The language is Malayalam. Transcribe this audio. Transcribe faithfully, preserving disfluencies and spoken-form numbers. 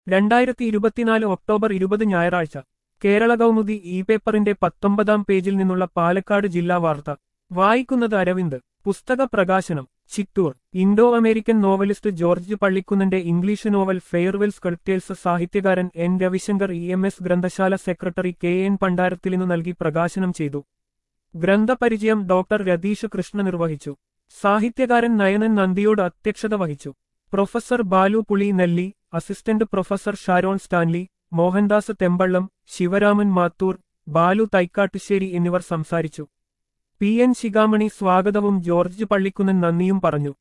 രണ്ടായിരത്തി ഇരുപത്തിനാല് ഒക്ടോബർ ഇരുപത് ഞായറാഴ്ച കേരള കൗമുദി ഇ പേപ്പറിന്റെ പത്തൊമ്പതാം പേജിൽ നിന്നുള്ള പാലക്കാട് ജില്ലാ വാർത്ത വായിക്കുന്നത് അരവിന്ദ്. പുസ്തക പ്രകാശനം Chittur. Indo American novelist George പള്ളിക്കുന്നന്റെ ഇംഗ്ലീഷ് നോവൽ ഫെയർവെൽ സ്കൾപ്റ്റേഴ്സ് സാഹിത്യകാരൻ N Ravishankar E M S ഗ്രന്ഥശാല സെക്രട്ടറി കെ എൻ പണ്ടാരത്തിലിനു നൽകി പ്രകാശനം ചെയ്തു. ഗ്രന്ഥപരിചയം ഡോക്ടർ രതീഷ് കൃഷ്ണ നിർവഹിച്ചു. സാഹിത്യകാരൻ നയനൻ നന്ദിയോട് അധ്യക്ഷത വഹിച്ചു. Professor Balu Pulinelli, assistant professor Sharon Stanley, Mohandas Thempallam, Sivaraman Mathur, Balu Thaikkattussery എന്നിവർ സംസാരിച്ചു. പി എൻ ശിഖാമണി സ്വാഗതവും ജോർജ് പള്ളിക്കുന്നൻ നന്ദിയും പറഞ്ഞു.